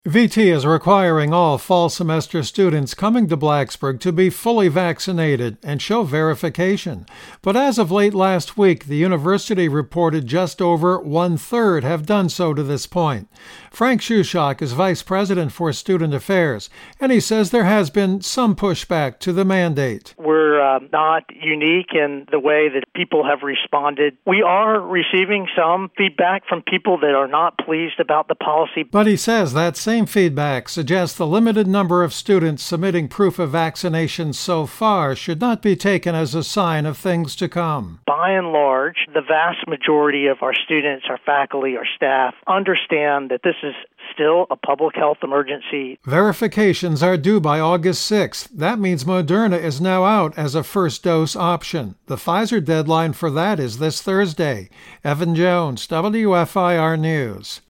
VT is requiring all fall semester students coming to Blacksburg to be fully vaccinated and show verification. But as of late last week, the university reported just over one-third have done so to this point. Frank Shushock is vice president for student affairs, and he says there has been some pushback to the mandate. We're not unique in the way that people have responded. We are receiving some feedback from people that are not pleased about the policy. But he says that same feedback suggests the limited number of students submitting proof of vaccination so far should not be taken as a sign of things to come. By and large, the vast majority of our students, our faculty, our staff understand that this is still a public health emergency. Verifications are due by August 6th. That means Moderna is now out as a first dose option. The Pfizer deadline for that is this Thursday. Evan Jones, WFIR News.